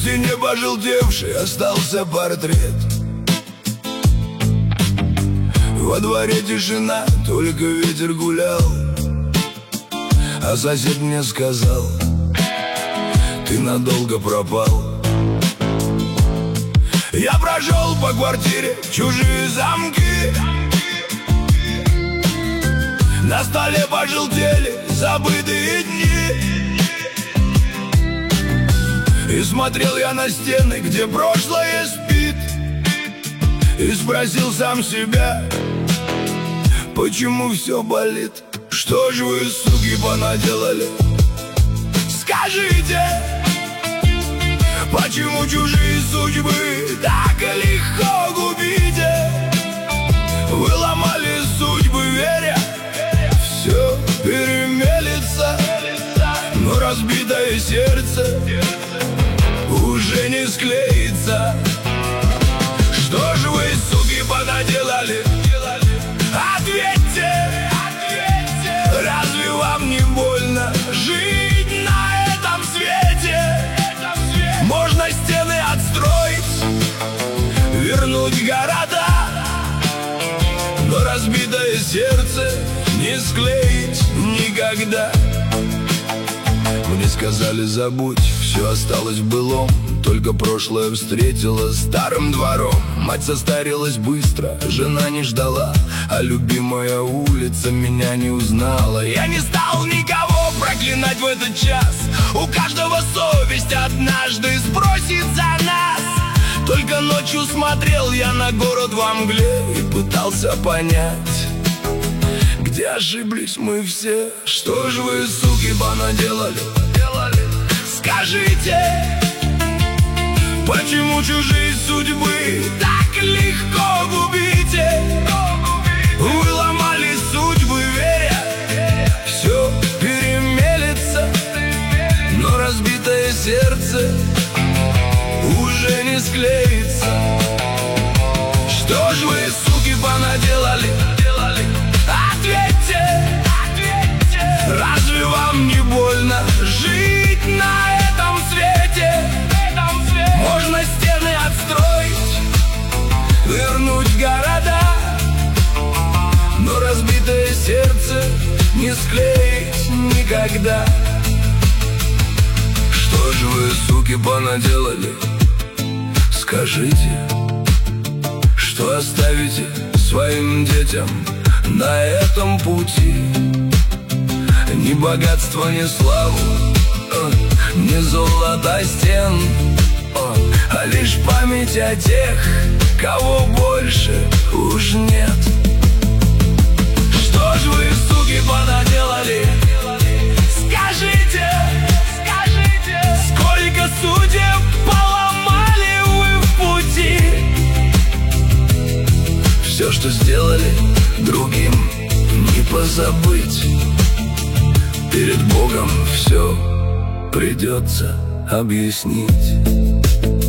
стене пожелтевший остался портрет. Во дворе тишина, только ветер гулял. А сосед мне сказал: ты надолго пропал. Я прошел по квартире чужие замки. На столе пожелтели забытые дни. И смотрел я на стены, где прошлое спит, и спросил сам себя: почему все болит? Что же вы, суки, понаделали? Скажите, почему чужие судьбы так легко губите? Вы ломали судьбы, веря, все перемелется, но разбитое сердце уже не склеится. Что же вы, суки, понаделали? Ответьте, разве вам не больно жить на этом свете? Можно стены отстроить, вернуть города, но разбитое сердце не склеить никогда. Мне сказали: забудь, все осталось в былом, только прошлое встретило старым двором. Мать состарилась быстро, жена не ждала, а любимая улица меня не узнала. Я не стал никого проклинать в этот час, у каждого совесть однажды спросит за нас. Только ночью смотрел я на город во мгле и пытался понять, где ошиблись мы все. Что же вы, суки, понаделали? Скажите, почему чужие судьбы так легко губите? Вы ломали судьбы, веря, все перемелется, но разбитое сердце уже не склеится. Что же вы, суки, понаделали? Ответьте, разве вам не больно жить на этом свете? Можно стены отстроить, вернуть города, но разбитое сердце не склеить никогда. Что же вы, суки, понаделали? Скажите, что оставите своим детям на этом пути? Ни богатства, ни славу, ни золота стен, а лишь память о тех, кого больше уж нет. Что ж вы, суки, понаделали? Скажите, сколько судеб поломали вы в пути? Все, что сделали другим, не позабыть. Перед Богом все придется объяснить.